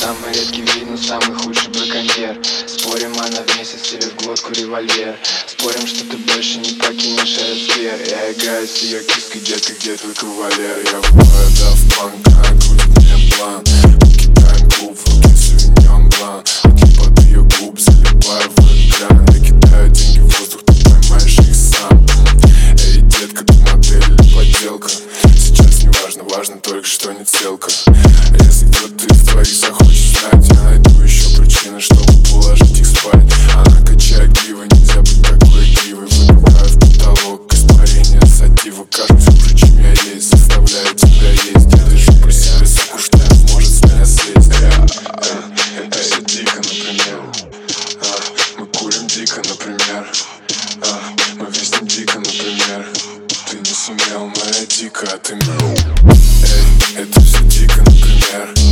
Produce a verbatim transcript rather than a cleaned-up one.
Самый редкий вид, но самый худший браконьер. Спорим, она в месяц тебе в глотку револьвер. Спорим, что ты больше не покинешь этот сфер. Я играю с ее киской, детка, где твой кавалер? Я врубаю Daft Punk, она крутит мне план. Мы кидаем клуб, в руки Савиньон Блан. Отлип от ее губ, залипаю в экран. Я кидаю деньги в воздух, ты поймаешь их сам. Эй, детка, ты модель или подделка? Сейчас не важно, важно только, что не целка. А если кто-то из твоих захочет знать, я найду еще причины, чтобы положить их спать. Она качает гривы, нельзя быть такой игривой. Выпиваю в потолок, испарение сатива. Кажется хуже, чем я есть, заставляю тебя есть. Я дышу по себе, сука, что может с меня слезть. Это все дико, например. Мы курим дико, например. Мы виснем дико, например. Ты не сумел, но я дико, а ты мил. Эй, это все дико, например.